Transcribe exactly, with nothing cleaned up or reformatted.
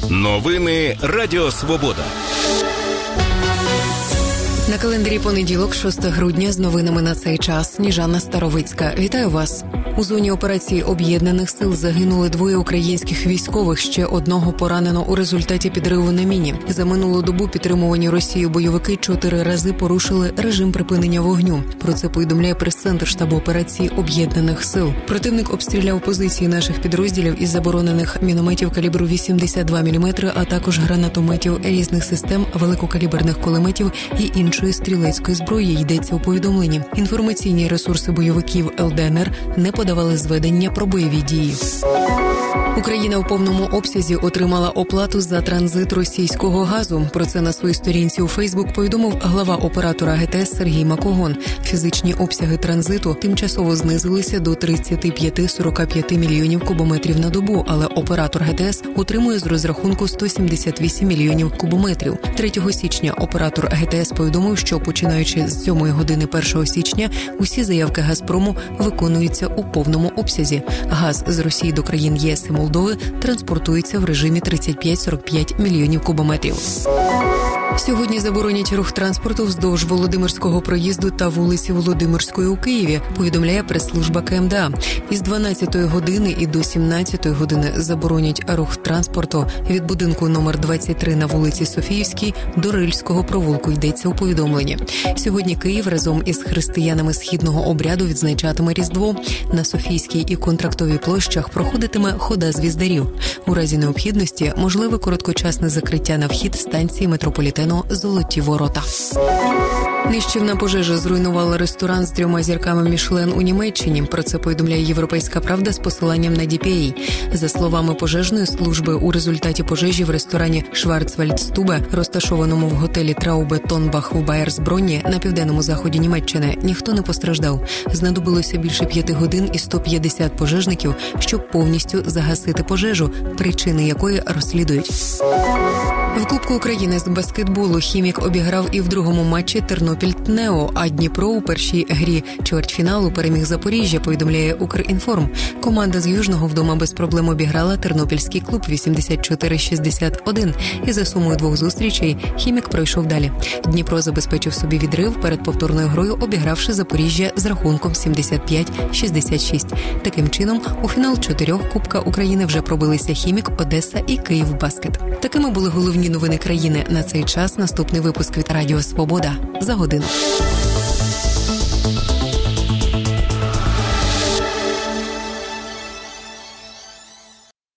Новини Радіо Свобода. На календарі понеділок, шостого грудня, з новинами на цей час. Сніжана Старовицька. Вітаю вас. У зоні операції Об'єднаних сил загинули двоє українських військових, ще одного поранено у результаті підриву на міні. За минулу добу підтримувані Росією бойовики чотири рази порушили режим припинення вогню. Про це повідомляє прес-центр штабу операції Об'єднаних сил. Противник обстріляв позиції наших підрозділів із заборонених мінометів калібру вісімдесят два міліметри, а також гранатометів різних систем, великокаліберних кулеметів і іншої стрілецької зброї, йдеться у повідомленні. Інформаційні ресурси бойовиків ел де ен ер не подавали зведення про бойові дії. Україна в повному обсязі отримала оплату за транзит російського газу. Про це на своїй сторінці у Фейсбук повідомив глава оператора ге те ес Сергій Макогон. Фізичні обсяги транзиту тимчасово знизилися до тридцять п'ять - сорок п'ять мільйонів кубометрів на добу, але оператор ге те ес отримує з розрахунку сто сімдесят вісім мільйонів кубометрів. третього січня оператор ге те ес повідомив, що починаючи з сьомої години першого січня усі заявки Газпрому виконуються у повному обсязі. Газ з Росії до країн є ес і Молдови транспортується в режимі тридцять п'ять - сорок п'ять мільйонів кубометрів. Сьогодні заборонять рух транспорту вздовж Володимирського проїзду та вулиці Володимирської у Києві, повідомляє прес-служба ка ем де а. Із дванадцятої години і до сімнадцятої години заборонять рух транспорту від будинку номер двадцять три на вулиці Софіївській до Рильського провулку, йдеться у повідомленні. Сьогодні Київ разом із християнами східного обряду відзначатиме Різдво. На Софійській і Контрактовій площах проходитиме хода звіздарів. У разі необхідності можливе короткочасне закриття на вхід станції метрополітену «Золоті ворота». Нищівна пожежа зруйнувала ресторан з трьома зірками Мішлен у Німеччині. Про це повідомляє «Європейська правда» з посиланням на ді пі ей. За словами пожежної служби, у результаті пожежі в ресторані «Шварцвальдстубе», розташованому в готелі «Траубе Тонбах» у Байерсбронні на південному заході Німеччини, ніхто не постраждав. Знадобилося більше п'яти годин і сто п'ятдесят пожежників, щоб повністю загасити пожежу, причини якої розслідують. В Кубку України з баскетболу «Хімік» обіграв і в другому матчі Тернопіль-ТНЕО, а Дніпро у першій грі чвертьфіналу переміг Запоріжжя, повідомляє «Укрінформ». Команда з Южного вдома без проблем обіграла тернопільський клуб вісімдесят чотири - шістдесят один. І за сумою двох зустрічей «Хімік» пройшов далі. Дніпро забезпечив собі відрив перед повторною грою, обігравши Запоріжжя з рахунком сімдесят п'ять - шістдесят шість. Таким чином, у фінал чотирьох Кубка України вже пробилися «Хімік», Одеса і «Київбаскет». Такими були головні новини країни на цей час. Наступний випуск від Радіо Свобода за годину.